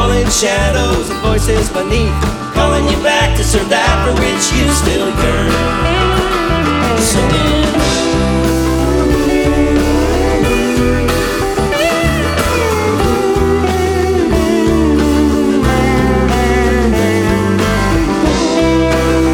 falling shadows and voices beneath, calling you back to serve that for which you still yearn. So